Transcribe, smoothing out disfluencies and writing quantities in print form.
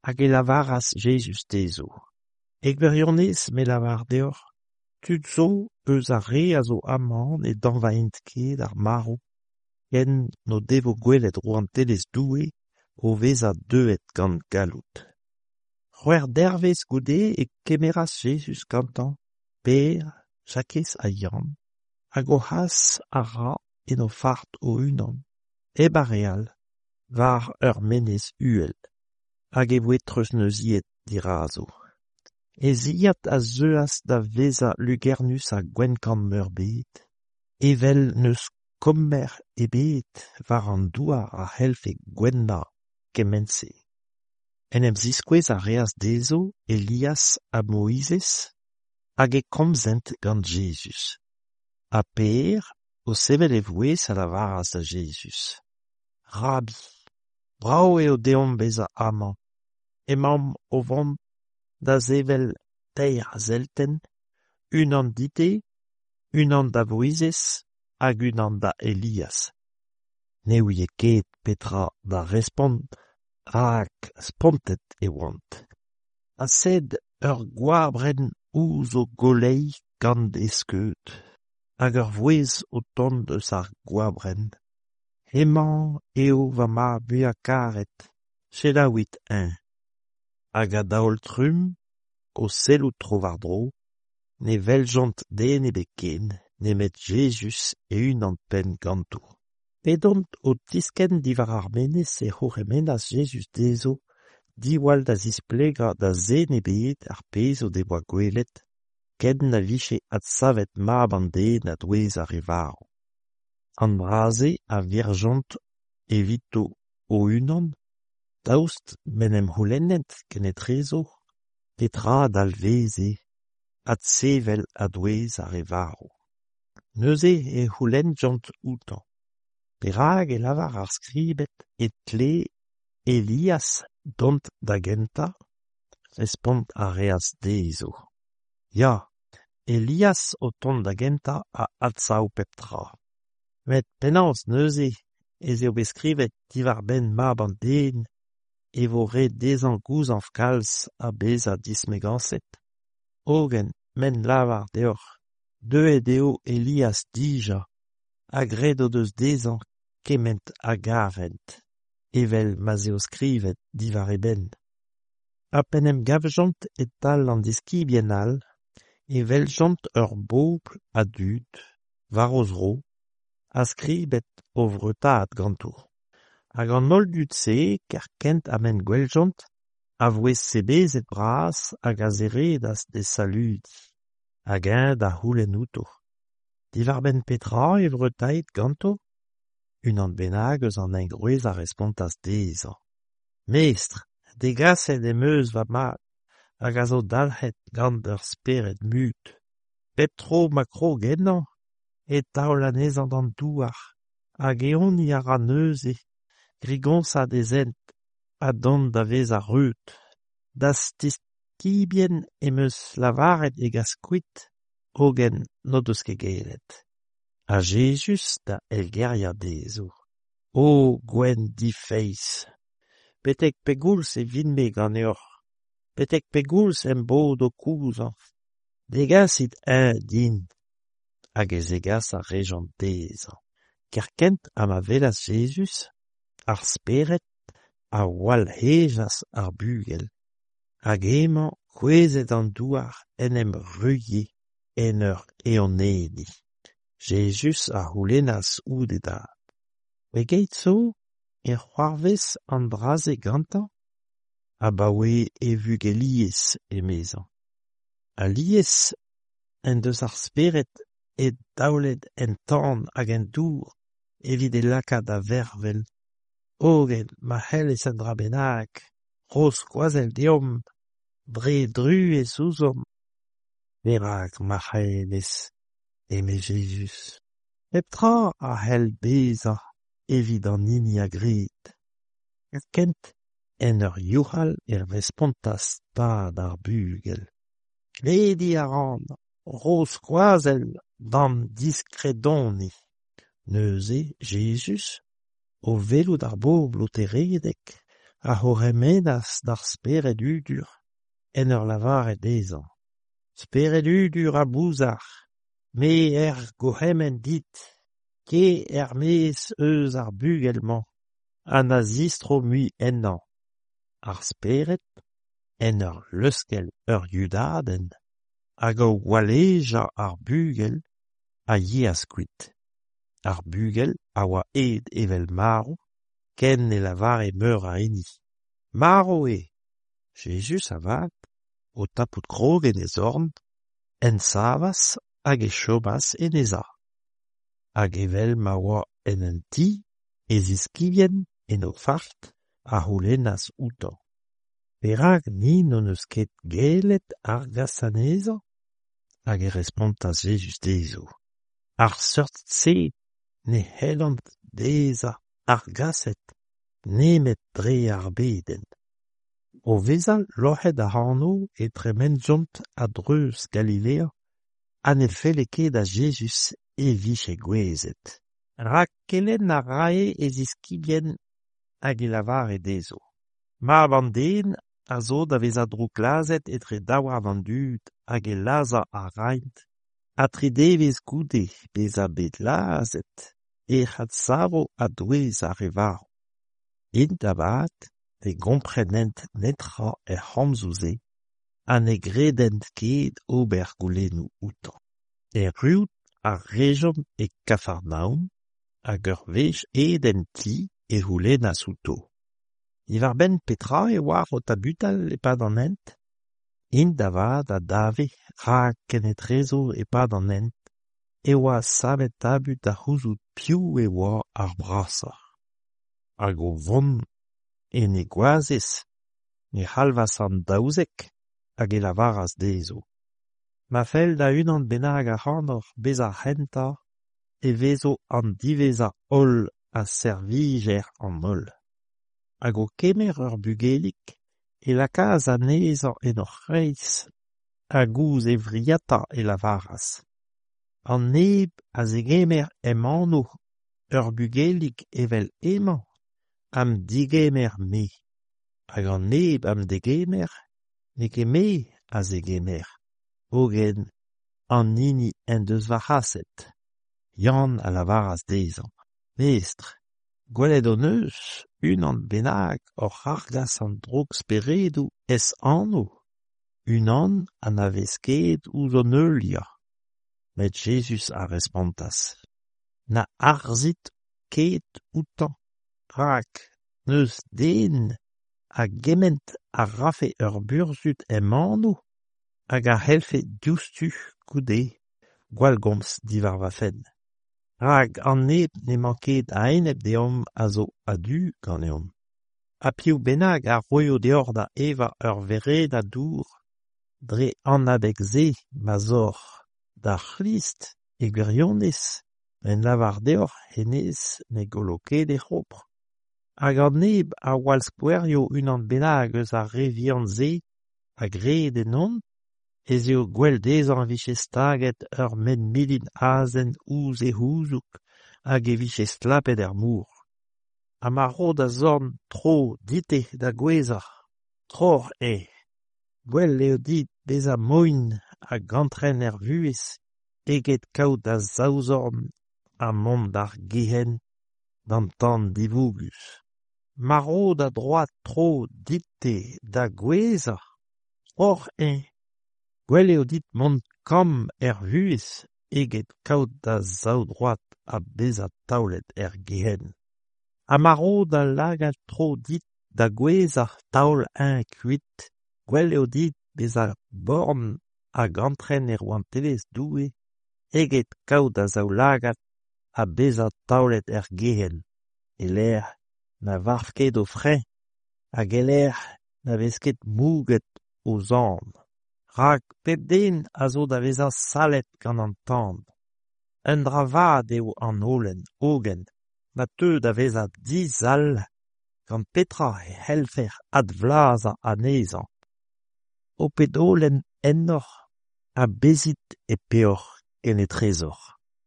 hag e lavaras Jesus dezo. Eg verionez me lavar deoc'h, tud zo eus a re a zo amañ e danvaent ket ar marv, ken no devo gwelet roantelez doue o veza deuet gant galout. C'hwer dervez goude e kemeras Jesus gantañ, Per, Jakez a Yann, hag o has a ra en o fart o unan, e bareal, war ur menez uel, hag e voe treuzneziet dira zo. E ziat a zeuas da veza lugernus a gwenkan meur bet, evel neus kommer e bet war an douar a c'hellfe gwenna kemense. En em ziskouez a reas dezo Elias a Moïses, hag e komzent gant Jesus. A Per o sevel e vouez a lavaras da Jesus. Rabi, brao eo deomp bez a amañ, emañ o vont da zevel teir zelten, unan dite, unan da Moïses, hag unan da Elias. Ne ouie ket petra da respont, hag spontet e oant. A sed ur gwabren ouz o golei gant e skeut, hag ur vouez o tont eus ar gwabren. Emañ eo va ma bua karet, selaouit un. Hag a daol trum, o sellout tro war dro, ne veljont den e beken, ne met Jesus e unan pen ganto. Pedont o tisken diwar ar menez e c'horemenas Jesus dezo, diwall da zisplegañ da zen e bet ar pez o devoa gwelet, ken na viche ad savet mab an den a dwez ar revaro. An braze a virjont evito o unan, daoust menem c'houlennet kenet rezo, petra dalveze, ad sevel a dwez ar revaro. Neuze e c'houlenjont outan. Perag e lavar ar skribet et kle Elias dont da genta, respont a reas dezo. Ya, Elias o tont da genta a adsaou pep tra. Met pennaos neuze ez eo beskrivet diwar ben mab an den, e vo re dezan gouzan kalz a bez a dismeganset. Ogen men lavar deoc'h, deuet eo Elias dija, hag ret o deus dezan kement a gavent, evel ma zeo skrivet diwar e ben. A penem gavjont et tal an deskibien all, e veljont ur bobl a dud, war o zro, a skribet o vretat ganto. Hag an ol dud se, ker kent a men gweljont, a vouez sebezet bras hag a zeredas de saludi, hag un da c'houlen outo. Diwar ben petra e vretait ganto? Unan bennak eus an engrouez a respontas dezan. Meestr, degaset em eus va mat, hag a zo dalc'het gant ur speret mut. Pep tro makro gennan, e taol anezan an douar, hag eon i a ra neuze, grigonsad e zent, a dont da vez a reut. Da stikibien em eus lavaret e gaskuit, ogen no deus ket gelet. A Jesus da elgeria dezo. O gwen difeiz. Petek pegoulz e vinme gant eoc'h. Petek pegoulz em bod o kouzan. Degasit un din. Hag ez egas a rejont dezan. Ker kent a ma velas Jesus, ar speret a wal hejas ar bugel. Hag emañ kouezet an douar en em ruye en ur eoneni. Jesus a c'houlennas oude da. Pegeit zo, e c'hoarvez an braze gantañ? A ba oe e vug Elias emezan. A lies en deus ar speret e daolet en tan hag en dour evit e laka da vervel. Ogen ma c'hell e dra bennak, ros koazel deomp, dre dru e souzom. Perak ma c'hellez, eme Jesus. Pep tra a c'hell bezañ evit an hini a grit. Kent en ur youhal respontas pad ar bugel. Kledi a ran, ros koazel dan diskredoni. Neuze Jesus, o velout ar bobl o teredek, a horemenas d'ar speret udur en ur lavaret dezan. Speret udur a bouzar, me gohemen dit, ke mes eus ar bugel-mañ, an a zistro mui ennan. Ar speret en ur leuskel ur yudaden, hag o waleja ar bugel a ye a skuit. Ar bugel a oa aet evel marv, ken e lavare meur a eni. Marv e, Jesus a vat, o tapout krogen e zorn, en savas hag e chobas en eza. Hag evel ma oa en un ti, e ziskivien en o fart a c'houlennas outan. Perak ni non eus ket gelet argas aneza? Hag e respontas Jesus dezo. Ar seurt se ne c'hellant deza argaset, nemet dre ar beden. O vezal loc'het a c'hanno e tremenzont a dreuz Galilea, an e felle ket a Jesus e vich e gwezet. Rak kelen a rae e ziskibien hag e lavare dezo. Ma van den a zo da vez a drou glazet etre daouar van dud hag e laza a raint, a tridevez goude bez a bet lazet e c'had savo a douez a revaro. Int avat e gomprenent netra e c'hamzouze an e gredent ket ober goulennoù outan. E ruout ar rejom e Kafarnaum hag ur vech eden ti e c'houlennas outo. Ivar ben petra e war o tabutal e pad an ent? Int avad a dave rak kenetrezo e pad an ent e oa savet tabut a c'houzout piv e oa ar brasar. Hag o vont en e gwazez ne c'halvas an daouzek hag e lavaras dezo. Ma fel da unan bennak a c'hanor bez ar c'henta e vezo an diveza holl a servijer an holl. Hag o kemer ur bugelik e lakaz anezhañ en ur c'hreiz a gouz e vriata e lavaras. An neb a zegemer emano ur bugelik evel emañ am digemer me. Hag an neb am degemer ne ket me a zegemer. Ogen an nini en deus va c'haset. Yann a lavaras dezan. Mestre, gwelet o neus unan bennak or argas an drog speredoù es anno. Unan an a vez ket ouzh o neulia. Met Jesus a respontas. Na arzit ket outan. Rak, neus den a gement a rafe ur burzhut emano hag a c'hellfe diouzhtu goude gwallgomz diwar va fenn. Rak an neb ne manket a enep deom a zo a du ganeomp. A piv bennak a roio deoc'h da eva ur vereda dour dre an abeg ze ma zor da c'hlist e gwirionez en lavar deoc'h enez ne golo ket e c'hopr. Hag an neb a wal skouerio unan bennak eus ar revian ze a gred enon, ez eo gwell dezhañ vije staget ur men milin azen ouz e houzouk hag e vije slapet er mour. Ha ma ro da zorn tro dite da gwezar. Troc'h e. Gwell eo dit bez a moin a gantren er vuez eget kaout da zaouzorn a mont d'ar gehen d'an tan divougus. Ma ro da droad tro dite da gwezar. Troc'h e. Gwell eo dit mont kam er vuez eget kaout da zaou droad a bez a taolet er gehen. Ha ma ro da lagad tro dit da gwezar taol kuit. Gwell eo dit bez a born a gantren er oan telez doue eget kaout da zaou lagad a bez a taolet er gehen. E ler na varf ket o frein hag e ler na vez ket mouget o zan. Rak pep den a zo da vezañ salet gant an tan. Un dra vat eo an holen, ogen, na teu da vezañ dizal gant petra e c'hellfer ad vlazañ anezhañ. O pet holen ennoc'h a bezit e peoc'h en e trezor.